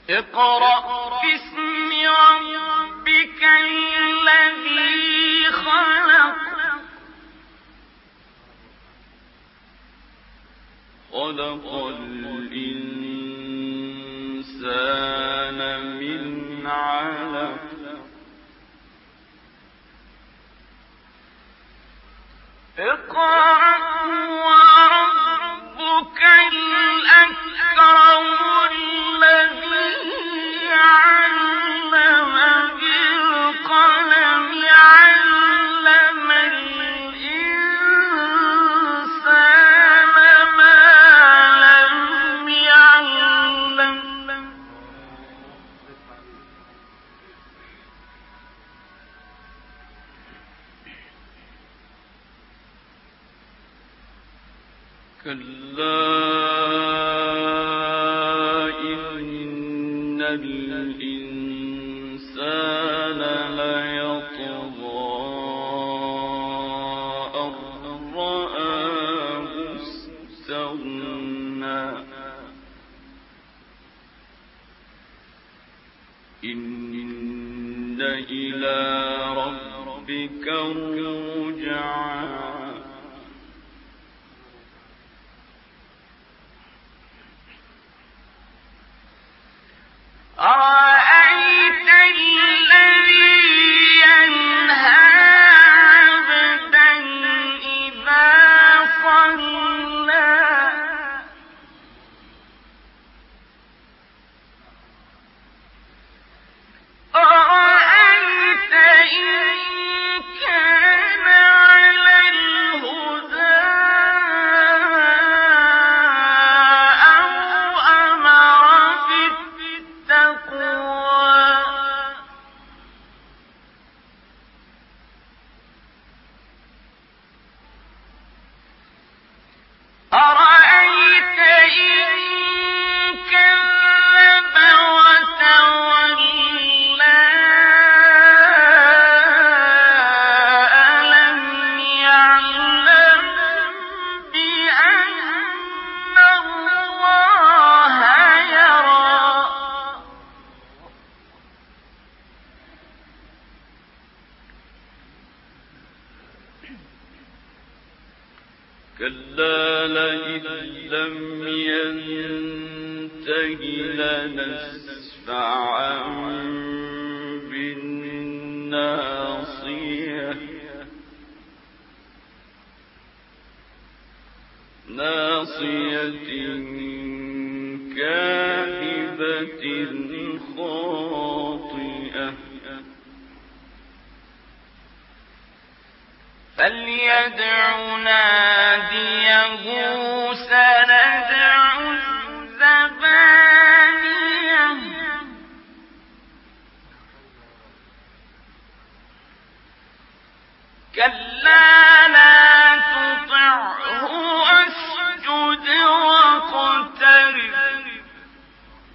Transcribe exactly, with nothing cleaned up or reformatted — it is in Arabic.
اقرأ باسم ربك الذي خلق خلق الإنسان من علق اقرأ وربك الأكرم الذي علم بالقلم علم الإنسان ما لم يعلم كلا إن الإنسان ليطغى أن رآه استغنى إن إلى ربك الرجعى أرأيت الذي ينهى عبدا إذا صلى أرأيت إن كان على الهدى أو أمر بالتقوى أرأيت إن كذب وتولى ألم يعلم بأن الله يرى كلا لئن لم ينته لنسفعا بالناصية ناصية كاذبة خاطئة فليدع ناديه سندع الزبانية كلا